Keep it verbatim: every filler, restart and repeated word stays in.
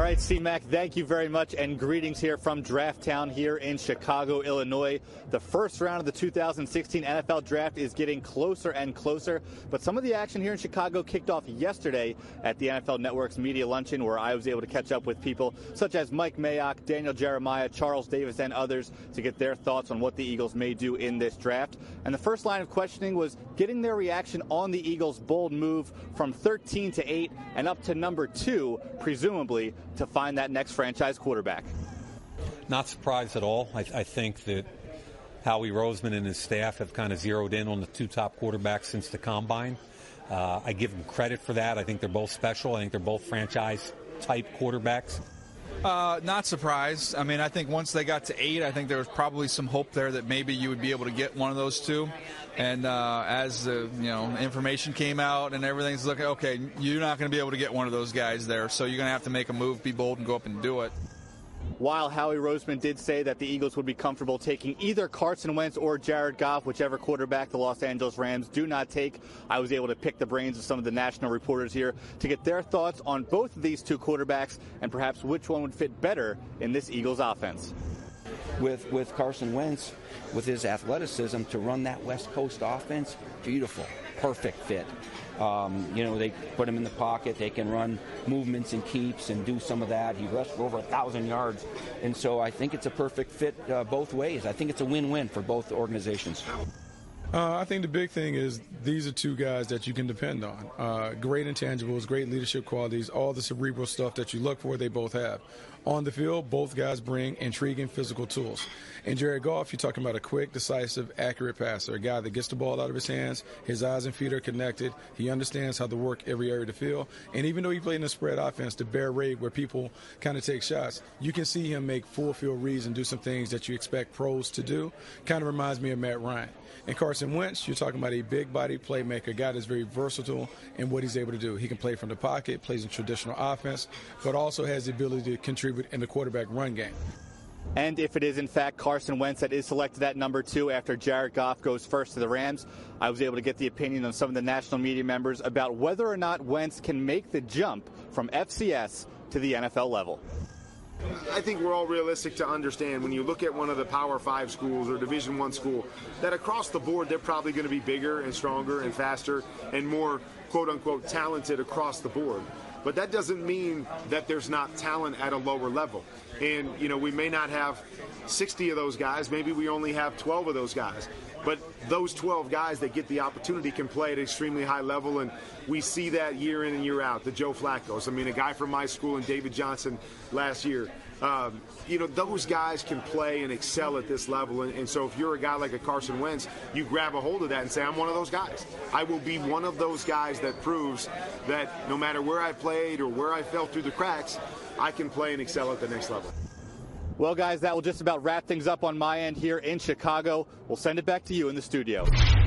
right, C-Mac, thank you very much, and greetings here from Draft Town here in Chicago, Illinois. The first round of the two thousand sixteen N F L Draft is getting closer and closer, but some of the action here in Chicago kicked off yesterday at the N F L Network's Media Luncheon, where I was able to catch up with people such as Mike Mayock, Daniel Jeremiah, Charles Davis, and others to get their thoughts on what the Eagles may do in this draft. And the first line of questioning was getting their reaction on the Eagles' bold move from thirteen to eight and up to number two, presumably, to find that next franchise quarterback. Not surprised at all. I, I think that Howie Roseman and his staff have kind of zeroed in on the two top quarterbacks since the Combine. Uh, I give them credit for that. I think they're both special. I think they're both franchise-type quarterbacks. Uh, not surprised. I mean, I think once they got to eight, I think there was probably some hope there that maybe you would be able to get one of those two. And uh, as the you know information came out and everything's looking okay, you're not going to be able to get one of those guys there. So you're going to have to make a move, be bold, and go up and do it. While Howie Roseman did say that the Eagles would be comfortable taking either Carson Wentz or Jared Goff, whichever quarterback the Los Angeles Rams do not take, I was able to pick the brains of some of the national reporters here to get their thoughts on both of these two quarterbacks and perhaps which one would fit better in this Eagles offense. With with Carson Wentz, with his athleticism to run that West Coast offense, beautiful, perfect fit. Um, you know, they put him in the pocket. They can run movements and keeps and do some of that. He rushed for over a thousand yards, and so I think it's a perfect fit uh, both ways. I think it's a win-win for both organizations. Uh, I think the big thing is these are two guys that you can depend on. Uh, great intangibles, great leadership qualities, all the cerebral stuff that you look for, they both have. On the field, both guys bring intriguing physical tools. In Jared Goff, you're talking about a quick, decisive, accurate passer, a guy that gets the ball out of his hands, his eyes and feet are connected, he understands how to work every area of the field, and even though he played in a spread offense, the bear raid where people kind of take shots, you can see him make full field reads and do some things that you expect pros to do. Kind of reminds me of Matt Ryan. And Carson Wentz, you're talking about a big-body playmaker, a guy that's very versatile in what he's able to do. He can play from the pocket, plays in traditional offense, but also has the ability to contribute in the quarterback run game. And if it is, in fact, Carson Wentz that is selected at number two after Jared Goff goes first to the Rams, I was able to get the opinion of some of the national media members about whether or not Wentz can make the jump from F C S to the N F L level. I think we're all realistic to understand when you look at one of the Power Five schools or Division One school that across the board they're probably going to be bigger and stronger and faster and more quote-unquote talented across the board. But that doesn't mean that there's not talent at a lower level. And, you know, we may not have sixty of those guys. Maybe we only have twelve of those guys. But those twelve guys that get the opportunity can play at an extremely high level, and we see that year in and year out. The Joe Flacco's. I mean, a guy from my school and David Johnson last year. Um, you know, those guys can play and excel at this level. And, and so if you're a guy like a Carson Wentz, you grab a hold of that and say, I'm one of those guys. I will be one of those guys that proves that no matter where I played or where I fell through the cracks, I can play and excel at the next level. Well, guys, that will just about wrap things up on my end here in Chicago. We'll send it back to you in the studio.